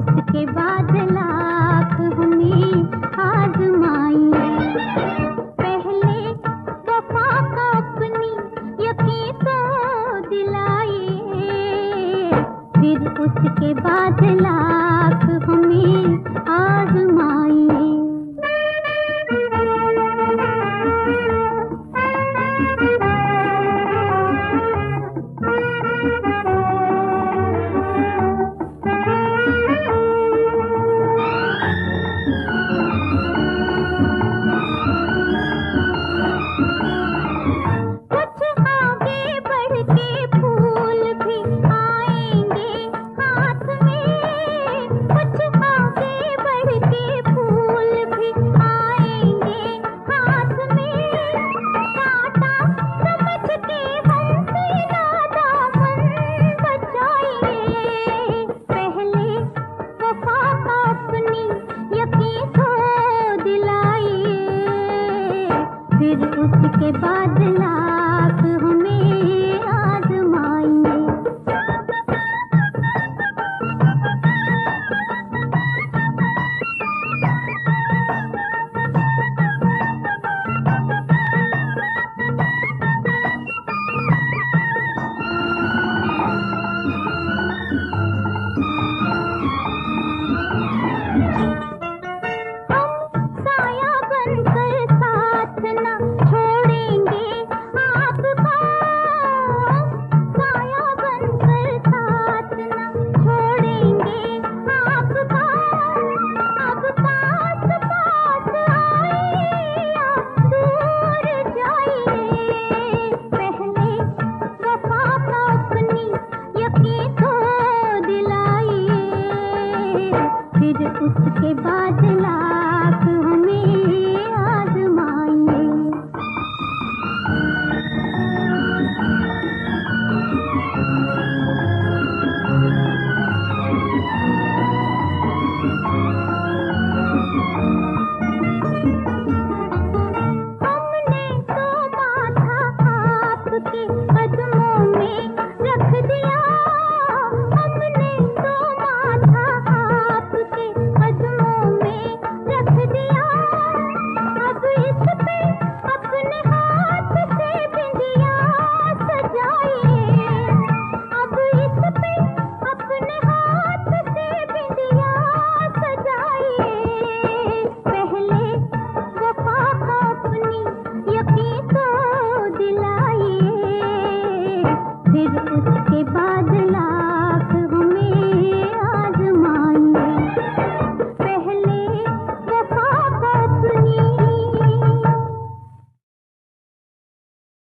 उसके बाद लाख हमें आजमाइए। पहले वफा का अपनी यकीन तो दिलाइए, फिर उसके बाद लाख हमें आजमाइए। फिर उसके बाद लाख हमें आजमाइए। फिर उसके बाद लाख हमें आजमाइए। हमने तो माथा आपके कदमों में रख दिया, हमने तो माथा आपके कदमों में रख दिया। अब इस पे अपने हाथ से बिंदिया सजाइए, अब इस पे अपने हाथ से बिंदिया सजाइए। पहले वफा का अपनी यकीन तो दिलाइए, फिर उसके बाद लाख